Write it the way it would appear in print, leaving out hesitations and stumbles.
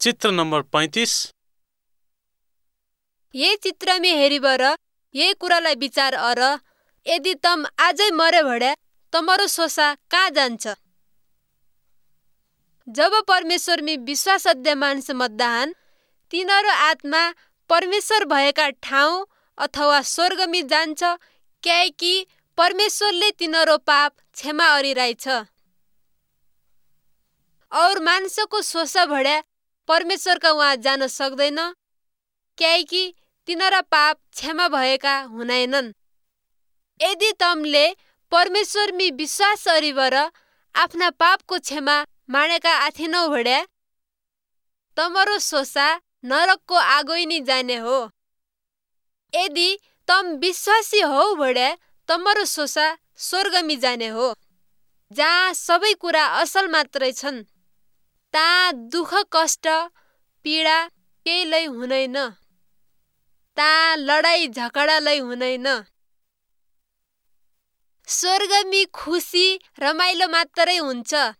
चित्र नम्बर 35। ये चित्र में हेरिबर ये कुरालाई विचार अर यदि तम आजै मरे भड्या तमरो सोसा कहाँ जान्छ। जब परमेश्वर में विश्वास अद्य मानिस मध्याहन तिनीहरू आत्मा परमेश्वर भएका ठाउँ अथवा स्वर्ग में जान्छ, क्याकि परमेश्वरले तिनीहरू पाप क्षमा गरिरहेछ। और मानिसको सोसा भड्या परमेश्वरका वहाँ जान सक्दैन, क्याकि तिनीरा पाप क्षमा भएका हुनाइनन्। यदि तमले परमेश्वर में विश्वास गरिबर आफ्ना पापको क्षमा मानेका आथिनौ भड्या तमरो सोसा नरकको आगोइनी जाने हो। यदि तम विश्वासी हौ भड्या तमरो सोसा स्वर्गमी जाने हो, जहाँ सबै कुरा असल मात्रै छन्। ता दुःख कष्ट पीडा केही लै हुँदैन, ता लडाई झगडा लै हुँदैन। स्वर्गमी खुसी रमाइलो मात्रै हुन्छ।